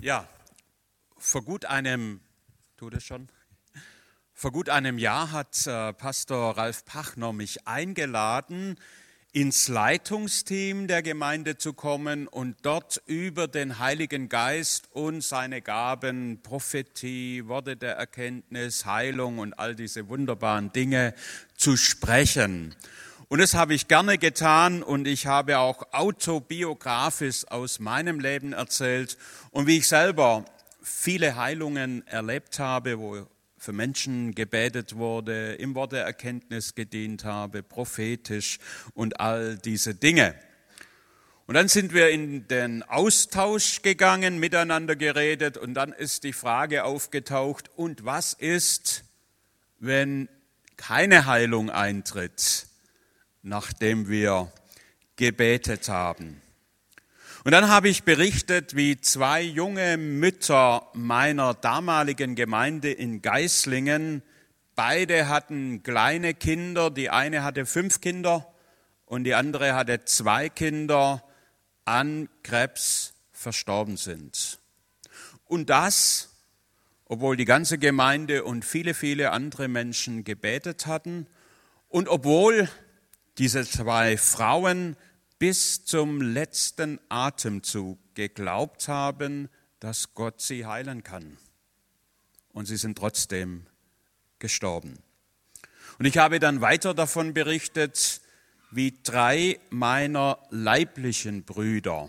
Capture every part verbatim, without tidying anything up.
Ja, vor gut einem, tut es schon, vor gut einem Jahr hat äh, Pastor Ralf Pachner mich eingeladen, ins Leitungsteam der Gemeinde zu kommen und dort über den Heiligen Geist und seine Gaben, Prophetie, Worte der Erkenntnis, Heilung und all diese wunderbaren Dinge zu sprechen. Und das habe ich gerne getan und ich habe auch autobiografisch aus meinem Leben erzählt und wie ich selber viele Heilungen erlebt habe, wo für Menschen gebetet wurde, im Wort der Erkenntnis gedient habe, prophetisch und all diese Dinge. Und dann sind wir in den Austausch gegangen, miteinander geredet und dann ist die Frage aufgetaucht, und was ist, wenn keine Heilung eintritt, nachdem wir gebetet haben? Und dann habe ich berichtet, wie zwei junge Mütter meiner damaligen Gemeinde in Geislingen, beide hatten kleine Kinder, die eine hatte fünf Kinder und die andere hatte zwei Kinder, an Krebs verstorben sind. Und das, obwohl die ganze Gemeinde und viele, viele andere Menschen gebetet hatten und obwohl diese zwei Frauen bis zum letzten Atemzug geglaubt haben, dass Gott sie heilen kann. Und sie sind trotzdem gestorben. Und ich habe dann weiter davon berichtet, wie drei meiner leiblichen Brüder,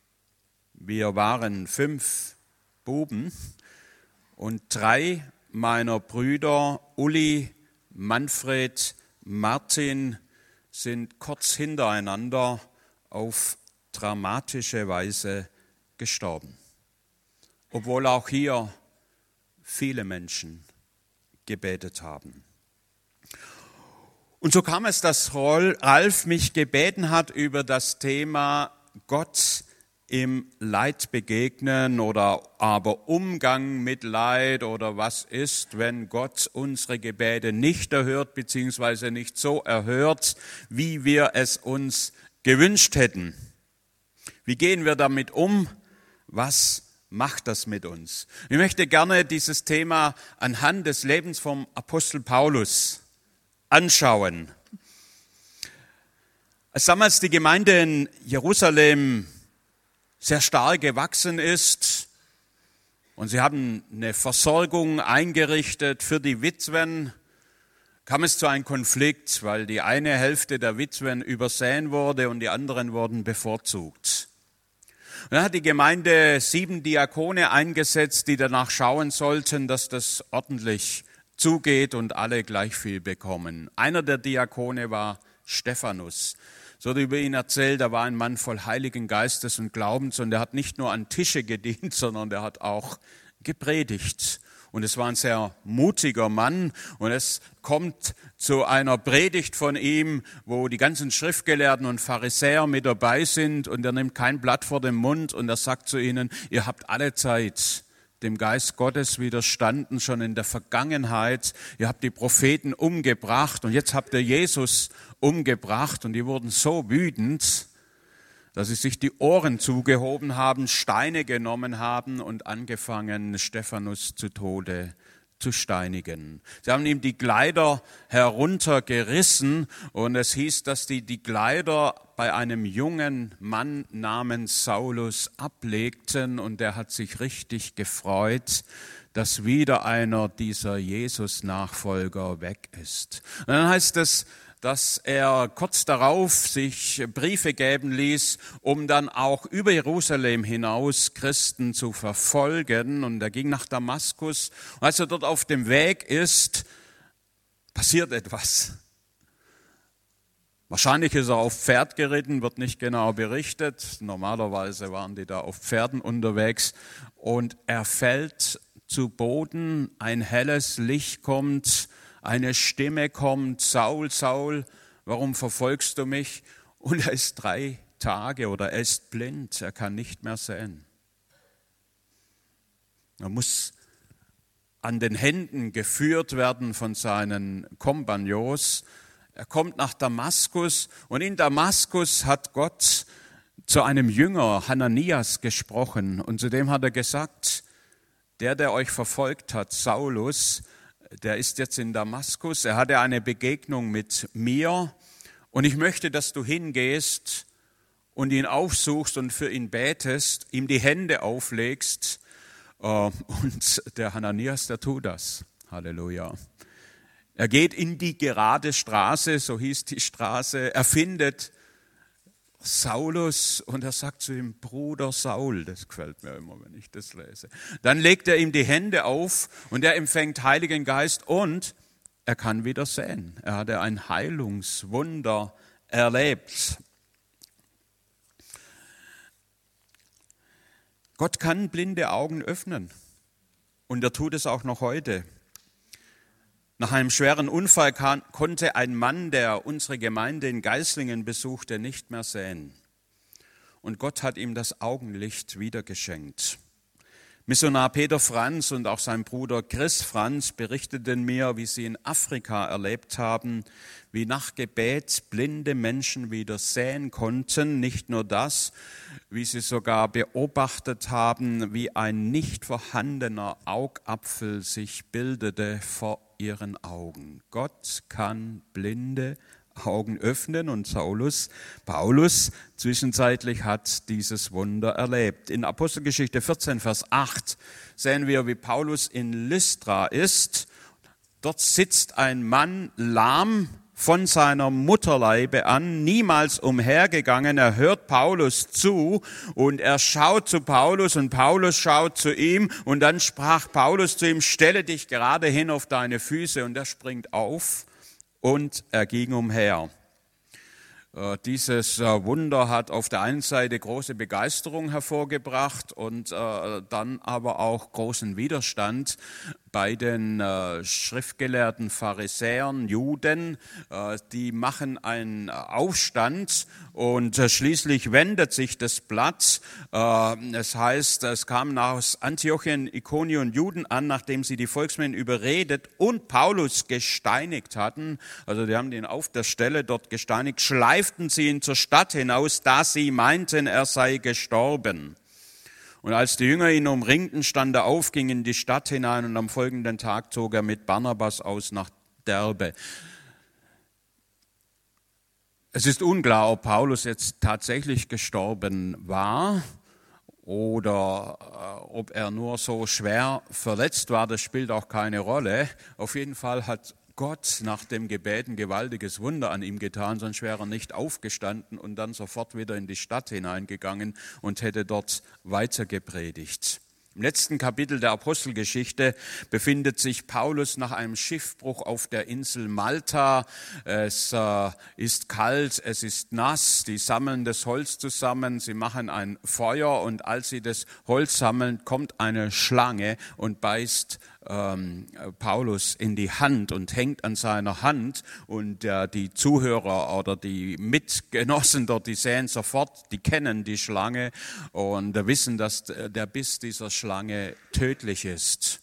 wir waren fünf Buben, und drei meiner Brüder, Uli, Manfred, Martin, sind kurz hintereinander auf dramatische Weise gestorben. Obwohl auch hier viele Menschen gebetet haben. Und so kam es, dass Ralf mich gebeten hat über das Thema Gott im Leid begegnen oder aber Umgang mit Leid oder was ist, wenn Gott unsere Gebete nicht erhört beziehungsweise nicht so erhört, wie wir es uns gewünscht hätten. Wie gehen wir damit um? Was macht das mit uns? Ich möchte gerne dieses Thema anhand des Lebens vom Apostel Paulus anschauen. Als damals die Gemeinde in Jerusalem sehr stark gewachsen ist und sie haben eine Versorgung eingerichtet für die Witwen, kam es zu einem Konflikt, weil die eine Hälfte der Witwen übersehen wurde und die anderen wurden bevorzugt. Und dann hat die Gemeinde sieben Diakone eingesetzt, die danach schauen sollten, dass das ordentlich zugeht und alle gleich viel bekommen. Einer der Diakone war Stephanus. So wurde über ihn erzählt, er war ein Mann voll Heiligen Geistes und Glaubens und er hat nicht nur an Tische gedient, sondern er hat auch gepredigt. Und es war ein sehr mutiger Mann und es kommt zu einer Predigt von ihm, wo die ganzen Schriftgelehrten und Pharisäer mit dabei sind und er nimmt kein Blatt vor den Mund und er sagt zu ihnen, ihr habt alle Zeit dem Geist Gottes widerstanden, schon in der Vergangenheit. Ihr habt die Propheten umgebracht und jetzt habt ihr Jesus umgebracht. Und die wurden so wütend, dass sie sich die Ohren zugehoben haben, Steine genommen haben und angefangen, Stephanus zu Tode zu steinigen. Sie haben ihm die Kleider heruntergerissen und es hieß, dass die die Kleider bei einem jungen Mann namens Saulus ablegten und der hat sich richtig gefreut, dass wieder einer dieser Jesus-Nachfolger weg ist. Und dann heißt es, dass er kurz darauf sich Briefe geben ließ, um dann auch über Jerusalem hinaus Christen zu verfolgen. Und er ging nach Damaskus. Und als er dort auf dem Weg ist, passiert etwas. Wahrscheinlich ist er auf Pferd geritten, wird nicht genau berichtet. Normalerweise waren die da auf Pferden unterwegs. Und er fällt zu Boden, ein helles Licht kommt, eine Stimme kommt, Saul, Saul, warum verfolgst du mich? Und er ist drei Tage oder er ist blind, er kann nicht mehr sehen. Er muss an den Händen geführt werden von seinen Kompagnons. Er kommt nach Damaskus und in Damaskus hat Gott zu einem Jünger, Hananias, gesprochen. Und zu dem hat er gesagt, der, der euch verfolgt hat, Saulus, der ist jetzt in Damaskus. Er hatte eine Begegnung mit mir. Und ich möchte, dass du hingehst und ihn aufsuchst und für ihn betest, ihm die Hände auflegst. Und der Hananias, der tut das. Halleluja. Er geht in die gerade Straße, so hieß die Straße. Er findet Saulus und er sagt zu ihm, Bruder Saul, das gefällt mir immer, wenn ich das lese. Dann legt er ihm die Hände auf und er empfängt Heiligen Geist und er kann wieder sehen. Er hatte ein Heilungswunder erlebt. Gott kann blinde Augen öffnen und er tut es auch noch heute. Nach einem schweren Unfall kann, konnte ein Mann, der unsere Gemeinde in Geislingen besuchte, nicht mehr sehen. Und Gott hat ihm das Augenlicht wieder geschenkt. Missionar Peter Franz und auch sein Bruder Chris Franz berichteten mir, wie sie in Afrika erlebt haben, wie nach Gebet blinde Menschen wieder sehen konnten. Nicht nur das, wie sie sogar beobachtet haben, wie ein nicht vorhandener Augapfel sich bildete vor ihren Augen. Gott kann blinde Augen öffnen und Saulus, Paulus zwischenzeitlich hat dieses Wunder erlebt. In Apostelgeschichte vierzehn, Vers acht sehen wir, wie Paulus in Lystra ist. Dort sitzt ein Mann lahm von seiner Mutterleibe an, niemals umhergegangen. Er hört Paulus zu und er schaut zu Paulus und Paulus schaut zu ihm und dann sprach Paulus zu ihm, stelle dich gerade hin auf deine Füße und er springt auf. Und er ging umher. Dieses Wunder hat auf der einen Seite große Begeisterung hervorgebracht und dann aber auch großen Widerstand bei den schriftgelehrten Pharisäern, Juden. Die machen einen Aufstand und schließlich wendet sich das Blatt. Es heißt, es kamen aus Antiochien, Ikonien und Juden an, nachdem sie die Volksmengen überredet und Paulus gesteinigt hatten. Also die haben ihn auf der Stelle dort gesteinigt, schleiften sie ihn zur Stadt hinaus, da sie meinten, er sei gestorben. Und als die Jünger ihn umringten, stand er auf, ging in die Stadt hinein und am folgenden Tag zog er mit Barnabas aus nach Derbe. Es ist unklar, ob Paulus jetzt tatsächlich gestorben war oder äh, ob er nur so schwer verletzt war. Das spielt auch keine Rolle. Auf jeden Fall hat Gott nach dem Gebet ein gewaltiges Wunder an ihm getan, sonst wäre er nicht aufgestanden und dann sofort wieder in die Stadt hineingegangen und hätte dort weiter gepredigt. Im letzten Kapitel der Apostelgeschichte befindet sich Paulus nach einem Schiffbruch auf der Insel Malta. Es äh, ist kalt, es ist nass, die sammeln das Holz zusammen, sie machen ein Feuer und als sie das Holz sammeln, kommt eine Schlange und beißt ähm, Paulus in die Hand und hängt an seiner Hand und äh, die Zuhörer oder die Mitgenossen dort, die sehen sofort, die kennen die Schlange und äh, wissen, dass der Biss dieser Schlange tödlich ist.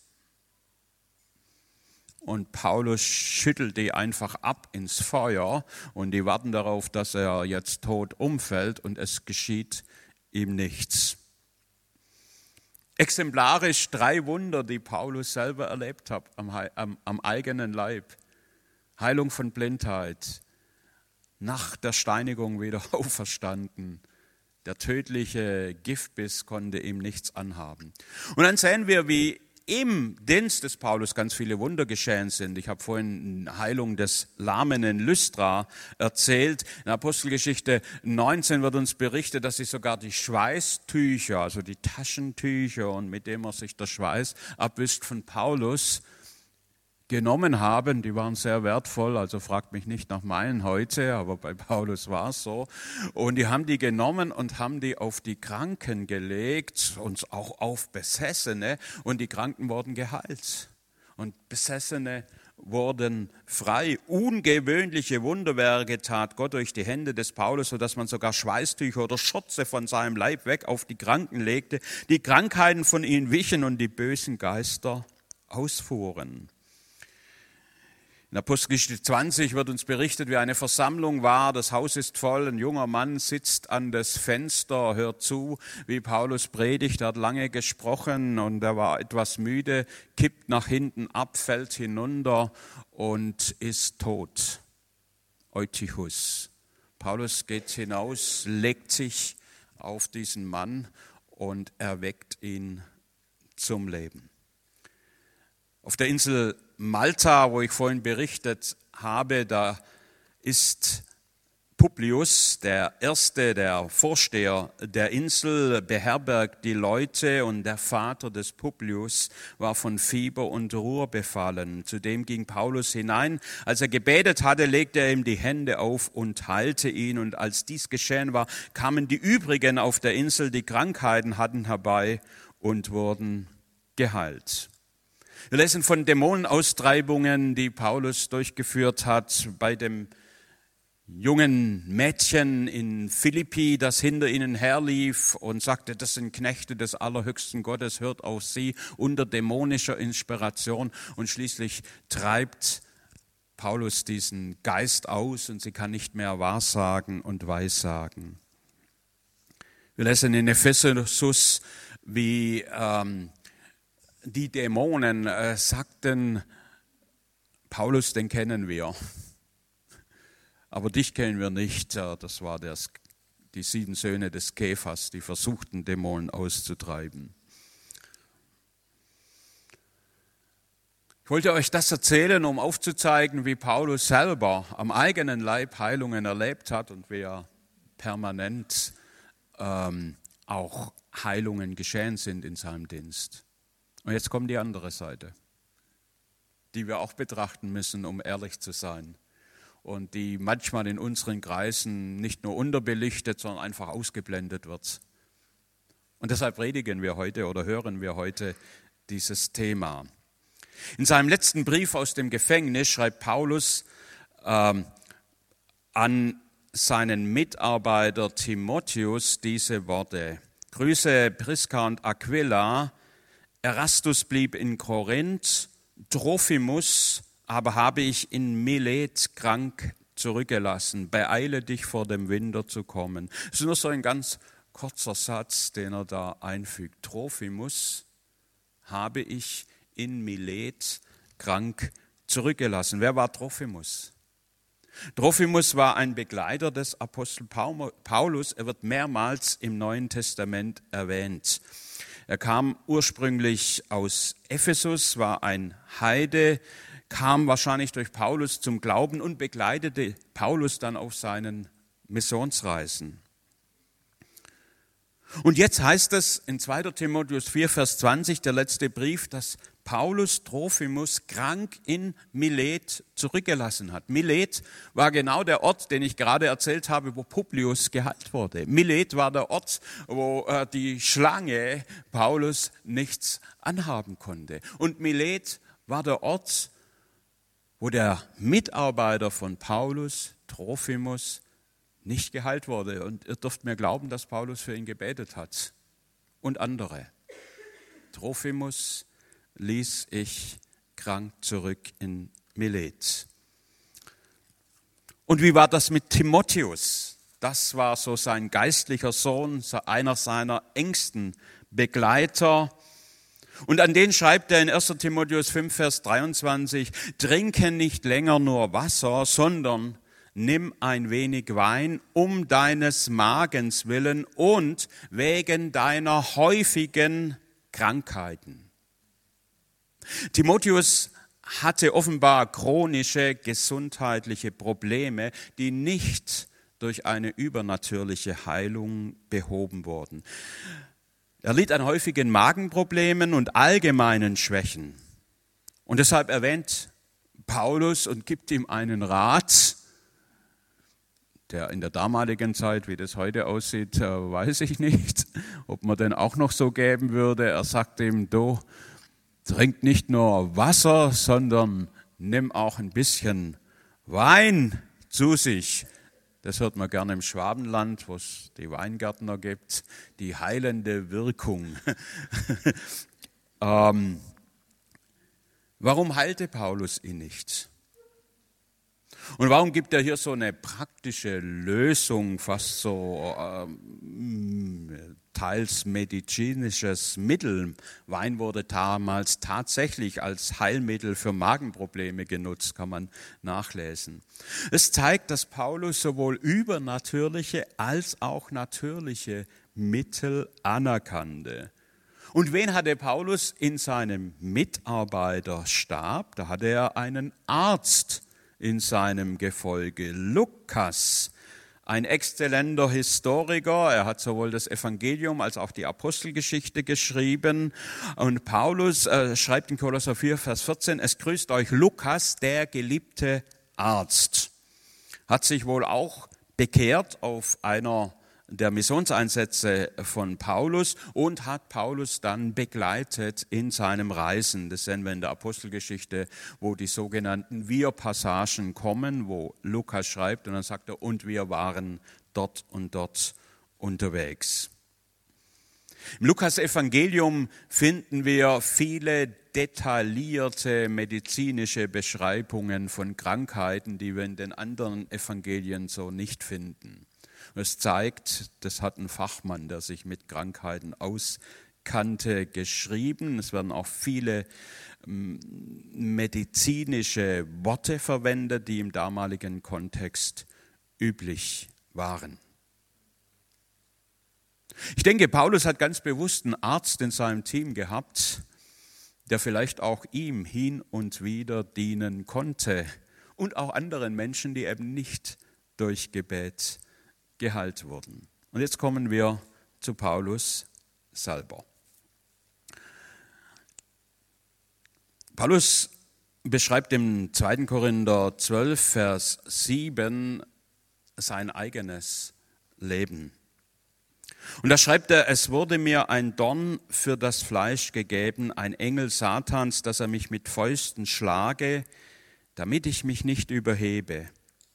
Und Paulus schüttelt die einfach ab ins Feuer und die warten darauf, dass er jetzt tot umfällt und es geschieht ihm nichts. Exemplarisch drei Wunder, die Paulus selber erlebt hat am, am, am eigenen Leib. Heilung von Blindheit, nach der Steinigung wieder auferstanden. Der tödliche Giftbiss konnte ihm nichts anhaben. Und dann sehen wir, wie im Dienst des Paulus ganz viele Wunder geschehen sind. Ich habe vorhin Heilung des Lahmen in Lystra erzählt. In Apostelgeschichte neunzehn wird uns berichtet, dass sie sogar die Schweißtücher, also die Taschentücher und mit dem er sich der Schweiß abwischt von Paulus, genommen haben. Die waren sehr wertvoll, also fragt mich nicht nach meinen heute, aber bei Paulus war es so. Und die haben die genommen und haben die auf die Kranken gelegt und auch auf Besessene und die Kranken wurden geheilt. Und Besessene wurden frei. Ungewöhnliche Wunderwerke tat Gott durch die Hände des Paulus, sodass man sogar Schweißtücher oder Schürze von seinem Leib weg auf die Kranken legte. Die Krankheiten von ihnen wichen und die bösen Geister ausfuhren. In In Apostelgeschichte zwanzig wird uns berichtet, wie eine Versammlung war. Das Haus ist voll, ein junger Mann sitzt an das Fenster, hört zu, wie Paulus predigt. Er hat lange gesprochen und er war etwas müde, kippt nach hinten ab, fällt hinunter und ist tot. Eutychus. Paulus geht hinaus, legt sich auf diesen Mann und erweckt ihn zum Leben. Auf der Insel Malta, wo ich vorhin berichtet habe, da ist Publius, der Erste, der Vorsteher der Insel, beherbergt die Leute und der Vater des Publius war von Fieber und Ruhr befallen. Zudem ging Paulus hinein. Als er gebetet hatte, legte er ihm die Hände auf und heilte ihn. Und als dies geschehen war, kamen die übrigen auf der Insel, die Krankheiten hatten, herbei und wurden geheilt. Wir lesen von Dämonenaustreibungen, die Paulus durchgeführt hat bei dem jungen Mädchen in Philippi, das hinter ihnen herlief und sagte, das sind Knechte des allerhöchsten Gottes, hört auf sie, unter dämonischer Inspiration. Und schließlich treibt Paulus diesen Geist aus und sie kann nicht mehr wahrsagen und weissagen. Wir lesen in Ephesus, wie ähm, die Dämonen äh, sagten, Paulus, den kennen wir, aber dich kennen wir nicht. Das war das, die sieben Söhne des Kephas, die versuchten, Dämonen auszutreiben. Ich wollte euch das erzählen, um aufzuzeigen, wie Paulus selber am eigenen Leib Heilungen erlebt hat und wie er permanent ähm, auch Heilungen geschehen sind in seinem Dienst. Und jetzt kommt die andere Seite, die wir auch betrachten müssen, um ehrlich zu sein. Und die manchmal in unseren Kreisen nicht nur unterbelichtet, sondern einfach ausgeblendet wird. Und deshalb predigen wir heute oder hören wir heute dieses Thema. In seinem letzten Brief aus dem Gefängnis schreibt Paulus ähm, an seinen Mitarbeiter Timotheus diese Worte. Grüße Priska und Aquila. Erastus blieb in Korinth, Trophimus aber habe ich in Milet krank zurückgelassen. Beeile dich, vor dem Winter zu kommen. Das ist nur so ein ganz kurzer Satz, den er da einfügt. Trophimus habe ich in Milet krank zurückgelassen. Wer war Trophimus? Trophimus war ein Begleiter des Apostel Paulus. Er wird mehrmals im Neuen Testament erwähnt. Er kam ursprünglich aus Ephesus, war ein Heide, kam wahrscheinlich durch Paulus zum Glauben und begleitete Paulus dann auf seinen Missionsreisen. Und jetzt heißt es in zweiter Timotheus vier, Vers zwanzig, der letzte Brief, dass Paulus Trophimus krank in Milet zurückgelassen hat. Milet war genau der Ort, den ich gerade erzählt habe, wo Publius geheilt wurde. Milet war der Ort, wo äh, die Schlange Paulus nichts anhaben konnte. Und Milet war der Ort, wo der Mitarbeiter von Paulus, Trophimus, nicht geheilt wurde. Und ihr dürft mir glauben, dass Paulus für ihn gebetet hat. Und andere. Trophimus ließ ich krank zurück in Milet. Und wie war das mit Timotheus? Das war so sein geistlicher Sohn, einer seiner engsten Begleiter. Und an den schreibt er in erster Timotheus fünf, Vers dreiundzwanzig, trinke nicht länger nur Wasser, sondern nimm ein wenig Wein um deines Magens willen und wegen deiner häufigen Krankheiten. Timotheus hatte offenbar chronische gesundheitliche Probleme, die nicht durch eine übernatürliche Heilung behoben wurden. Er litt an häufigen Magenproblemen und allgemeinen Schwächen. Und deshalb erwähnt Paulus und gibt ihm einen Rat, der in der damaligen Zeit, wie das heute aussieht, weiß ich nicht, ob man den auch noch so geben würde. Er sagt ihm, du, trink nicht nur Wasser, sondern nimm auch ein bisschen Wein zu sich. Das hört man gerne im Schwabenland, wo es die Weingärtner gibt, die heilende Wirkung. ähm, warum heilte Paulus ihn nicht? Und warum gibt er hier so eine praktische Lösung, fast so ähm, teils medizinisches Mittel? Wein wurde damals tatsächlich als Heilmittel für Magenprobleme genutzt, kann man nachlesen. Es zeigt, dass Paulus sowohl übernatürliche als auch natürliche Mittel anerkannte. Und wen hatte Paulus in seinem Mitarbeiterstab? Da hatte er einen Arzt in seinem Gefolge, Lukas, ein exzellenter Historiker. Er hat sowohl das Evangelium als auch die Apostelgeschichte geschrieben. Und Paulus äh, schreibt in Kolosser vier, Vers vierzehn, es grüßt euch Lukas, der geliebte Arzt. Hat sich wohl auch bekehrt auf einer der Missionseinsätze von Paulus und hat Paulus dann begleitet in seinem Reisen. Das sehen wir in der Apostelgeschichte, wo die sogenannten Wir-Passagen kommen, wo Lukas schreibt und dann sagt er, und wir waren dort und dort unterwegs. Im Lukas-Evangelium finden wir viele detaillierte medizinische Beschreibungen von Krankheiten, die wir in den anderen Evangelien so nicht finden. Es zeigt, das hat ein Fachmann, der sich mit Krankheiten auskannte, geschrieben. Es werden auch viele medizinische Worte verwendet, die im damaligen Kontext üblich waren. Ich denke, Paulus hat ganz bewusst einen Arzt in seinem Team gehabt, der vielleicht auch ihm hin und wieder dienen konnte und auch anderen Menschen, die eben nicht durch Gebet geheilt wurden. Und jetzt kommen wir zu Paulus selber. Paulus beschreibt im zweiten Korinther zwölf, Vers sieben sein eigenes Leben. Und da schreibt er, es wurde mir ein Dorn für das Fleisch gegeben, ein Engel Satans, dass er mich mit Fäusten schlage, damit ich mich nicht überhebe.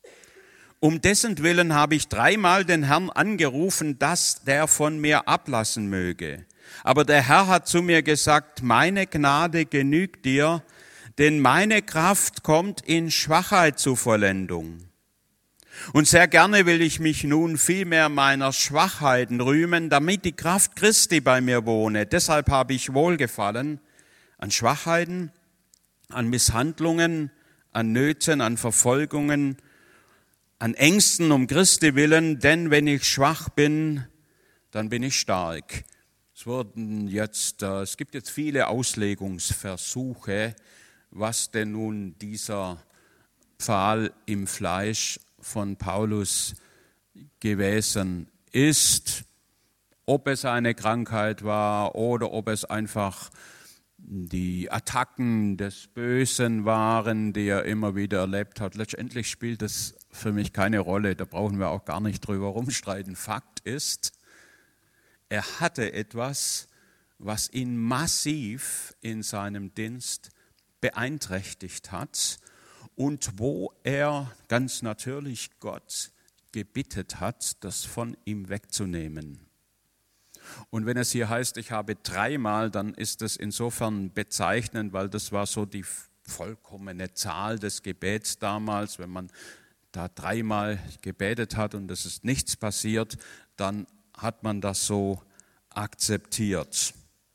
Um dessen Willen habe ich dreimal den Herrn angerufen, dass der von mir ablassen möge. Aber der Herr hat zu mir gesagt, meine Gnade genügt dir, denn meine Kraft kommt in Schwachheit zur Vollendung. Und sehr gerne will ich mich nun vielmehr meiner Schwachheiten rühmen, damit die Kraft Christi bei mir wohne. Deshalb habe ich Wohlgefallen an Schwachheiten, an Misshandlungen, an Nöten, an Verfolgungen, an Ängsten um Christi willen, denn wenn ich schwach bin, dann bin ich stark. Es wurden jetzt, äh, es gibt jetzt viele Auslegungsversuche, was denn nun dieser Pfahl im Fleisch von Paulus gewesen ist, ob es eine Krankheit war oder ob es einfach die Attacken des Bösen waren, die er immer wieder erlebt hat. Letztendlich spielt das für mich keine Rolle, da brauchen wir auch gar nicht drüber rumstreiten. Fakt ist, er hatte etwas, was ihn massiv in seinem Dienst beeinträchtigt hat und wo er ganz natürlich Gott gebittet hat, das von ihm wegzunehmen. Und wenn es hier heißt, ich habe dreimal, dann ist das insofern bezeichnend, weil das war so die vollkommene Zahl des Gebets damals. Wenn man da dreimal gebetet hat und es ist nichts passiert, dann hat man das so akzeptiert.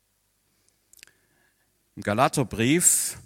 Im Galaterbrief,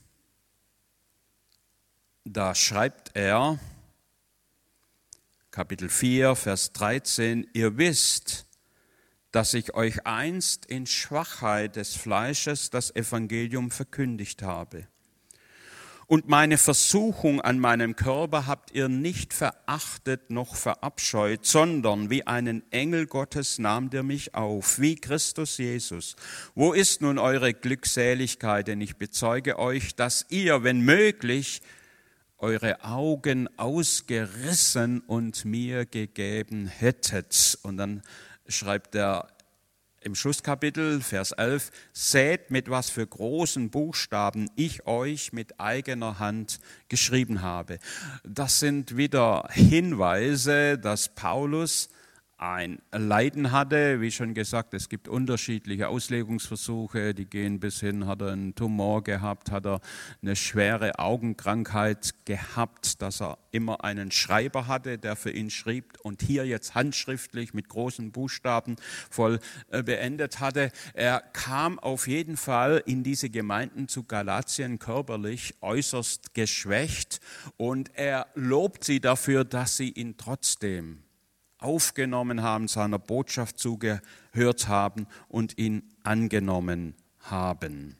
da schreibt er, Kapitel vier, Vers dreizehn, ihr wisst, dass ich euch einst in Schwachheit des Fleisches das Evangelium verkündigt habe. Und meine Versuchung an meinem Körper habt ihr nicht verachtet noch verabscheut, sondern wie einen Engel Gottes nahmt ihr mich auf, wie Christus Jesus. Wo ist nun eure Glückseligkeit? Denn ich bezeuge euch, dass ihr, wenn möglich, eure Augen ausgerissen und mir gegeben hättet. Und dann schreibt er im Schlusskapitel, Vers elf, seht, mit was für großen Buchstaben ich euch mit eigener Hand geschrieben habe. Das sind wieder Hinweise, dass Paulus ein Leiden hatte. Wie schon gesagt, es gibt unterschiedliche Auslegungsversuche, die gehen bis hin, hat er einen Tumor gehabt, hat er eine schwere Augenkrankheit gehabt, dass er immer einen Schreiber hatte, der für ihn schrieb und hier jetzt handschriftlich mit großen Buchstaben voll beendet hatte. Er kam auf jeden Fall in diese Gemeinden zu Galatien körperlich äußerst geschwächt und er lobt sie dafür, dass sie ihn trotzdem aufgenommen haben, seiner Botschaft zugehört haben und ihn angenommen haben.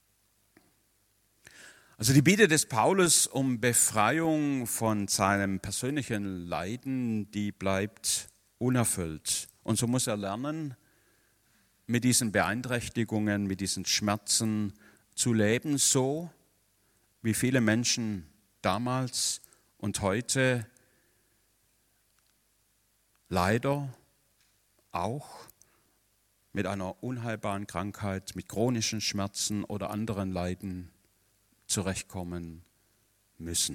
Also die Bitte des Paulus um Befreiung von seinem persönlichen Leiden, die bleibt unerfüllt. Und so muss er lernen, mit diesen Beeinträchtigungen, mit diesen Schmerzen zu leben, so wie viele Menschen damals und heute leider auch mit einer unheilbaren Krankheit, mit chronischen Schmerzen oder anderen Leiden zurechtkommen müssen.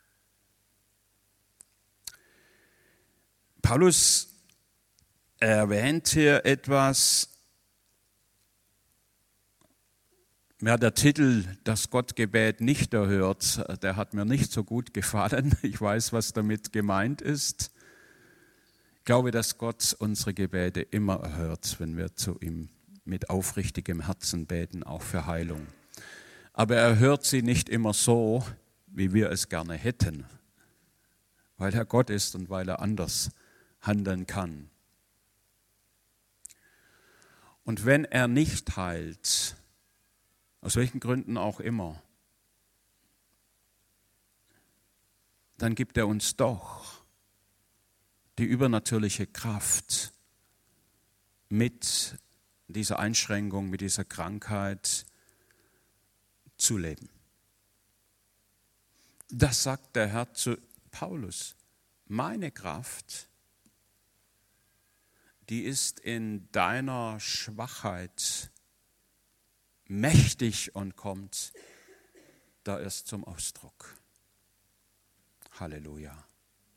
Paulus erwähnt hier etwas, ja, der Titel, das Gottgebet nicht erhört, der hat mir nicht so gut gefallen. Ich weiß, was damit gemeint ist. Ich glaube, dass Gott unsere Gebete immer erhört, wenn wir zu ihm mit aufrichtigem Herzen beten, auch für Heilung. Aber er hört sie nicht immer so, wie wir es gerne hätten, weil er Gott ist und weil er anders handeln kann. Und wenn er nicht heilt, aus welchen Gründen auch immer, dann gibt er uns doch die übernatürliche Kraft, mit dieser Einschränkung, mit dieser Krankheit zu leben. Das sagt der Herr zu Paulus. Meine Kraft, die ist in deiner Schwachheit mächtig und kommt da erst zum Ausdruck. Halleluja.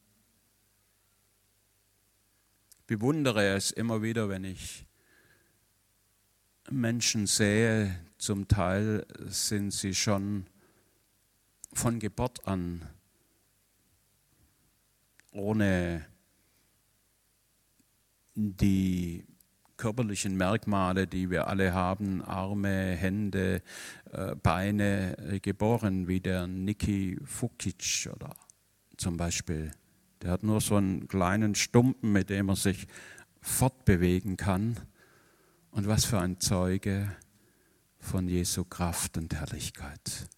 Ich bewundere es immer wieder, wenn ich Menschen sehe, zum Teil sind sie schon von Geburt an ohne die körperlichen Merkmale, die wir alle haben, Arme, Hände, Beine, geboren, wie der Niki Fukic oder zum Beispiel. Der hat nur so einen kleinen Stumpen, mit dem er sich fortbewegen kann. Und was für ein Zeuge von Jesu Kraft und Herrlichkeit.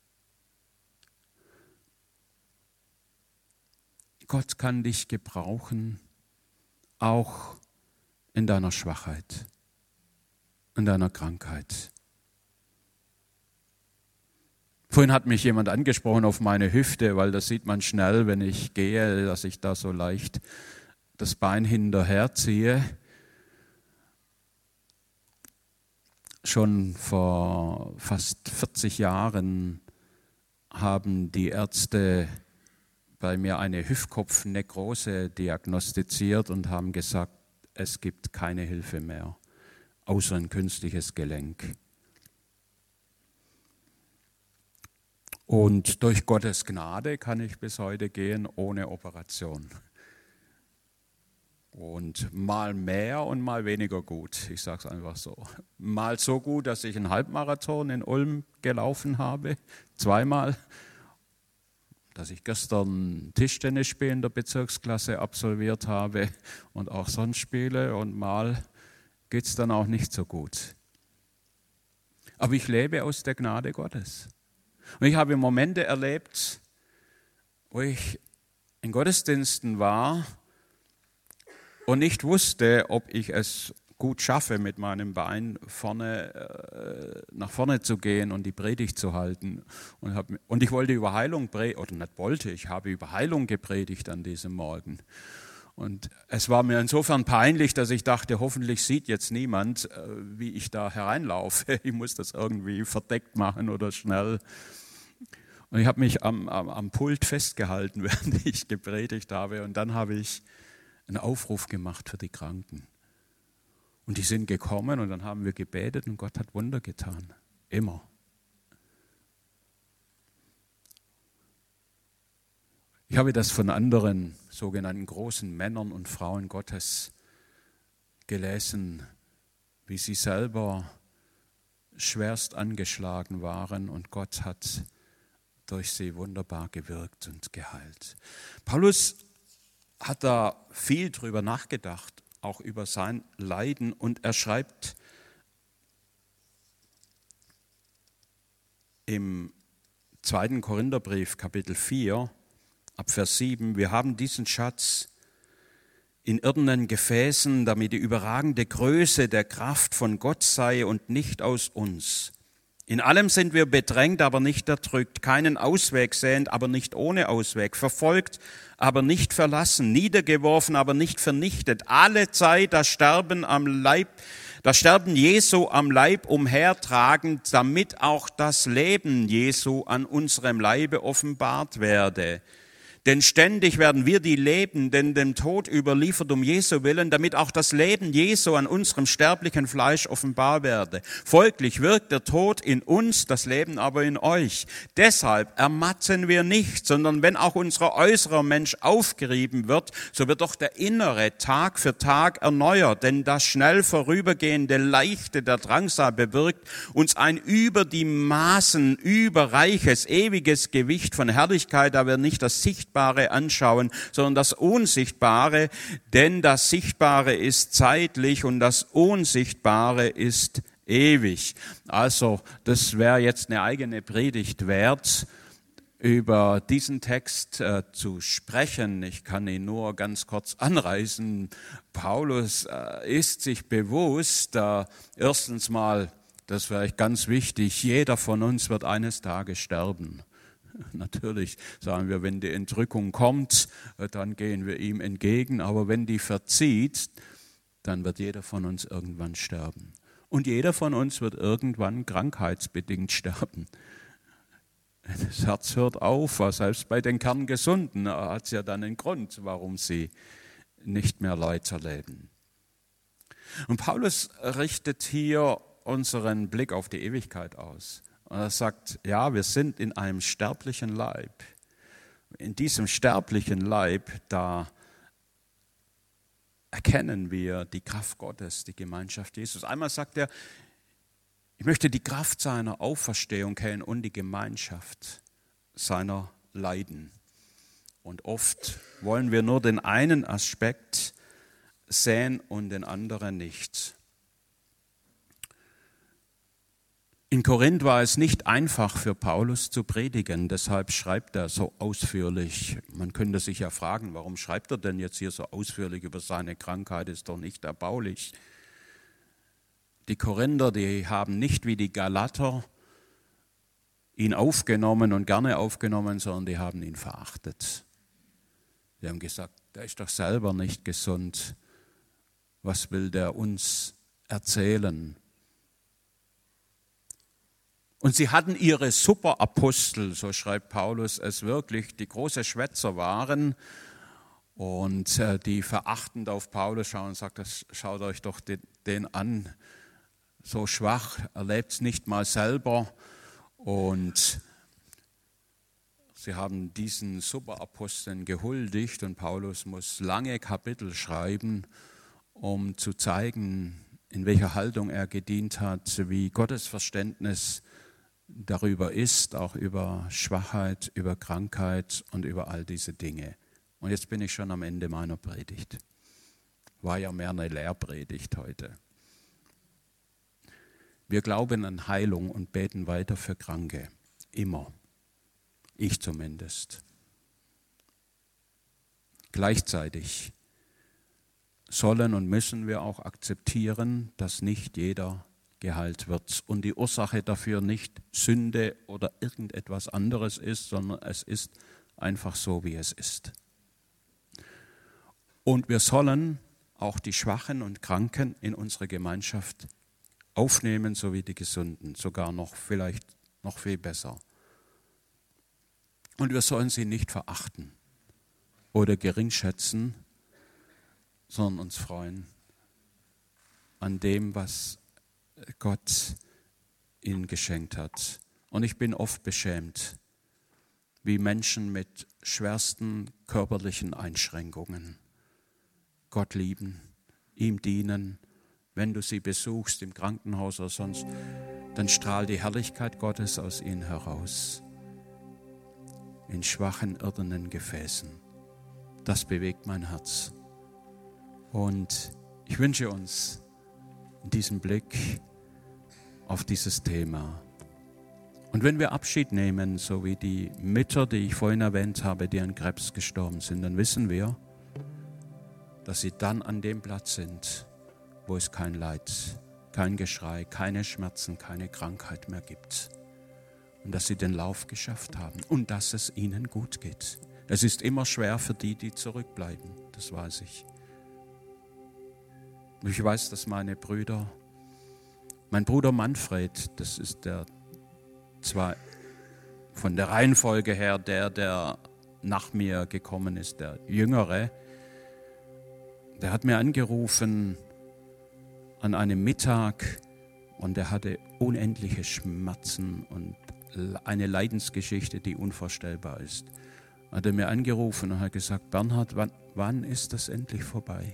Gott kann dich gebrauchen, auch in deiner Schwachheit, in deiner Krankheit. Vorhin hat mich jemand angesprochen auf meine Hüfte, weil das sieht man schnell, wenn ich gehe, dass ich da so leicht das Bein hinterherziehe. Schon vor fast vierzig Jahren haben die Ärzte bei mir eine Hüftkopfnekrose diagnostiziert und haben gesagt, es gibt keine Hilfe mehr, außer ein künstliches Gelenk. Und durch Gottes Gnade kann ich bis heute gehen ohne Operation. Und mal mehr und mal weniger gut, ich sage es einfach so. Mal so gut, dass ich einen Halbmarathon in Ulm gelaufen habe, zweimal. Dass ich gestern Tischtennisspiel in der Bezirksklasse absolviert habe und auch sonst spiele. Und mal geht es dann auch nicht so gut. Aber ich lebe aus der Gnade Gottes. Und ich habe Momente erlebt, wo ich in Gottesdiensten war und nicht wusste, ob ich es gut schaffe, mit meinem Bein vorne, äh, nach vorne zu gehen und die Predigt zu halten. Und, hab, und ich wollte über Heilung predigen, oder nicht wollte, ich habe über Heilung gepredigt an diesem Morgen. Und es war mir insofern peinlich, dass ich dachte, hoffentlich sieht jetzt niemand, äh, wie ich da hereinlaufe. Ich muss das irgendwie verdeckt machen oder schnell. Und ich habe mich am, am, am Pult festgehalten, während ich gepredigt habe. Und dann habe ich einen Aufruf gemacht für die Kranken. Und die sind gekommen und dann haben wir gebetet und Gott hat Wunder getan. Immer. Ich habe das von anderen sogenannten großen Männern und Frauen Gottes gelesen, wie sie selber schwerst angeschlagen waren und Gott hat durch sie wunderbar gewirkt und geheilt. Paulus hat da viel drüber nachgedacht, auch über sein Leiden, und er schreibt im zweiten Korintherbrief, Kapitel vier, ab Vers sieben, wir haben diesen Schatz in irdenen Gefäßen, damit die überragende Größe der Kraft von Gott sei und nicht aus uns. In allem sind wir bedrängt, aber nicht erdrückt, keinen Ausweg sehend, aber nicht ohne Ausweg, verfolgt, aber nicht verlassen, niedergeworfen, aber nicht vernichtet. Alle Zeit das Sterben am Leib, das Sterben Jesu am Leib umhertragend, damit auch das Leben Jesu an unserem Leibe offenbart werde. Denn ständig werden wir, die Lebenden, dem Tod überliefert um Jesu willen, damit auch das Leben Jesu an unserem sterblichen Fleisch offenbar werde. Folglich wirkt der Tod in uns, das Leben aber in euch. Deshalb ermatten wir nicht, sondern wenn auch unser äußerer Mensch aufgerieben wird, so wird doch der innere Tag für Tag erneuert. Denn das schnell vorübergehende Leichte der Drangsal bewirkt uns ein über die Maßen überreiches, ewiges Gewicht von Herrlichkeit, da wir nicht das Sichtbare anschauen, sondern das Unsichtbare, denn das Sichtbare ist zeitlich und das Unsichtbare ist ewig. Also das wäre jetzt eine eigene Predigt wert, über diesen Text äh, zu sprechen. Ich kann ihn nur ganz kurz anreißen. Paulus äh, ist sich bewusst, äh, erstens mal, das ist vielleicht ganz wichtig, jeder von uns wird eines Tages sterben. Natürlich sagen wir, wenn die Entrückung kommt, dann gehen wir ihm entgegen. Aber wenn die verzieht, dann wird jeder von uns irgendwann sterben. Und jeder von uns wird irgendwann krankheitsbedingt sterben. Das Herz hört auf, selbst bei den Kerngesunden hat es ja dann einen Grund, warum sie nicht mehr weiterleben. Und Paulus richtet hier unseren Blick auf die Ewigkeit aus. Und er sagt, ja, wir sind in einem sterblichen Leib. In diesem sterblichen Leib, da erkennen wir die Kraft Gottes, die Gemeinschaft Jesus. Einmal sagt er, ich möchte die Kraft seiner Auferstehung kennen und die Gemeinschaft seiner Leiden. Und oft wollen wir nur den einen Aspekt sehen und den anderen nicht. In Korinth war es nicht einfach für Paulus zu predigen, deshalb schreibt er so ausführlich. Man könnte sich ja fragen, warum schreibt er denn jetzt hier so ausführlich über seine Krankheit, ist doch nicht erbaulich. Die Korinther, die haben nicht wie die Galater ihn aufgenommen und gerne aufgenommen, sondern die haben ihn verachtet. Die haben gesagt, der ist doch selber nicht gesund. Was will der uns erzählen? Und sie hatten ihre Superapostel, so schreibt Paulus es wirklich, die große Schwätzer waren und äh, die verachtend auf Paulus schauen und sagt, das, schaut euch doch den, den an, so schwach, er lebt es nicht mal selber. Und sie haben diesen Superaposteln gehuldigt und Paulus muss lange Kapitel schreiben, um zu zeigen, in welcher Haltung er gedient hat, wie Gottes Verständnis darüber ist, auch über Schwachheit, über Krankheit und über all diese Dinge. Und jetzt bin ich schon am Ende meiner Predigt. War ja mehr eine Lehrpredigt heute. Wir glauben an Heilung und beten weiter für Kranke. Immer. Ich zumindest. Gleichzeitig sollen und müssen wir auch akzeptieren, dass nicht jeder geheilt wird und die Ursache dafür nicht Sünde oder irgendetwas anderes ist, sondern es ist einfach so, wie es ist. Und wir sollen auch die Schwachen und Kranken in unsere Gemeinschaft aufnehmen, so wie die Gesunden, sogar noch vielleicht noch viel besser. Und wir sollen sie nicht verachten oder geringschätzen, sondern uns freuen an dem, was Gott ihnen geschenkt hat. Und ich bin oft beschämt, wie Menschen mit schwersten körperlichen Einschränkungen Gott lieben, ihm dienen. Wenn du sie besuchst im Krankenhaus oder sonst, dann strahlt die Herrlichkeit Gottes aus ihnen heraus. In schwachen, irdenen Gefäßen. Das bewegt mein Herz. Und ich wünsche uns in diesem Blick auf dieses Thema. Und wenn wir Abschied nehmen, so wie die Mütter, die ich vorhin erwähnt habe, die an Krebs gestorben sind, dann wissen wir, dass sie dann an dem Platz sind, wo es kein Leid, kein Geschrei, keine Schmerzen, keine Krankheit mehr gibt. Und dass sie den Lauf geschafft haben und dass es ihnen gut geht. Es ist immer schwer für die, die zurückbleiben, das weiß ich. Ich weiß, dass meine Brüder, mein Bruder Manfred, das ist der zwar von der Reihenfolge her der, der nach mir gekommen ist, der Jüngere, der hat mir angerufen an einem Mittag und er hatte unendliche Schmerzen und eine Leidensgeschichte, die unvorstellbar ist. Er hat mir angerufen und hat gesagt, Bernhard, wann, wann ist das endlich vorbei?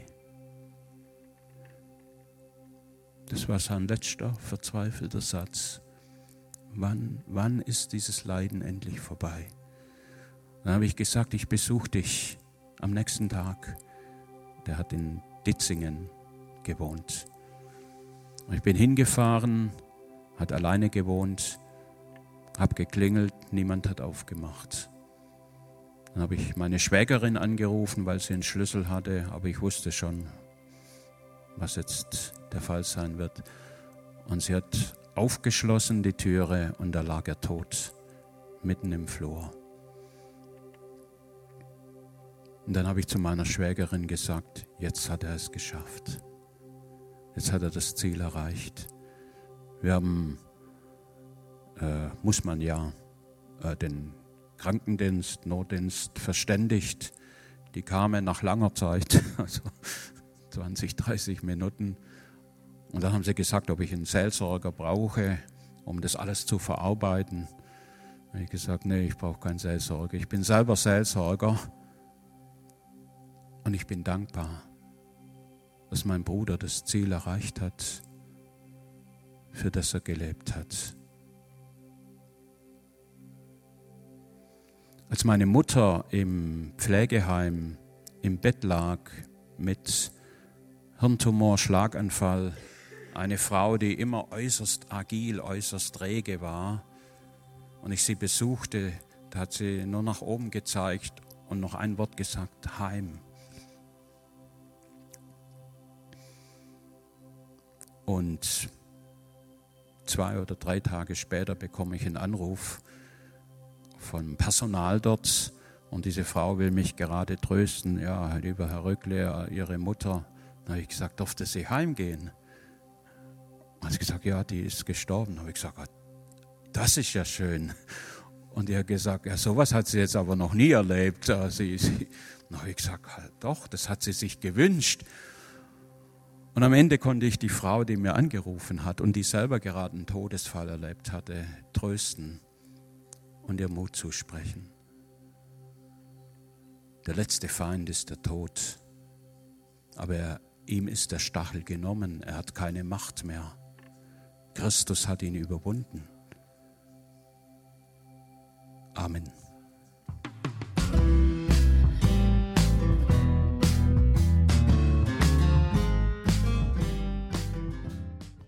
Das war sein letzter verzweifelter Satz. Wann, wann ist dieses Leiden endlich vorbei? Dann habe ich gesagt, ich besuche dich am nächsten Tag. Der hat in Ditzingen gewohnt. Und ich bin hingefahren, hat alleine gewohnt, habe geklingelt, niemand hat aufgemacht. Dann habe ich meine Schwägerin angerufen, weil sie einen Schlüssel hatte, aber ich wusste schon, was jetzt der Fall sein wird. Und sie hat aufgeschlossen die Türe und da lag er tot, mitten im Flur. Und dann habe ich zu meiner Schwägerin gesagt, jetzt hat er es geschafft. Jetzt hat er das Ziel erreicht. Wir haben, äh, muss man ja, äh, den Krankendienst, Notdienst verständigt. Die kamen nach langer Zeit, also zwanzig, dreißig Minuten. Und dann haben sie gesagt, ob ich einen Seelsorger brauche, um das alles zu verarbeiten. Da habe ich gesagt, nee, ich brauche keinen Seelsorger. Ich bin selber Seelsorger. Und ich bin dankbar, dass mein Bruder das Ziel erreicht hat, für das er gelebt hat. Als meine Mutter im Pflegeheim im Bett lag mit Hirntumor, Schlaganfall, eine Frau, die immer äußerst agil, äußerst rege war, und ich sie besuchte, da hat sie nur nach oben gezeigt und noch ein Wort gesagt, Heim. Und zwei oder drei Tage später bekomme ich einen Anruf vom Personal dort und diese Frau will mich gerade trösten. Ja, lieber Herr Rückle, Ihre Mutter. Dann habe ich gesagt, durfte sie heimgehen? Dann hat sie gesagt, ja, die ist gestorben. Dann habe ich gesagt, das ist ja schön. Und er hat gesagt, ja, sowas hat sie jetzt aber noch nie erlebt. Sie, sie. Dann habe ich gesagt, doch, das hat sie sich gewünscht. Und am Ende konnte ich die Frau, die mir angerufen hat und die selber gerade einen Todesfall erlebt hatte, trösten und ihr Mut zusprechen. Der letzte Feind ist der Tod, aber er, ihm ist der Stachel genommen, er hat keine Macht mehr. Christus hat ihn überwunden. Amen.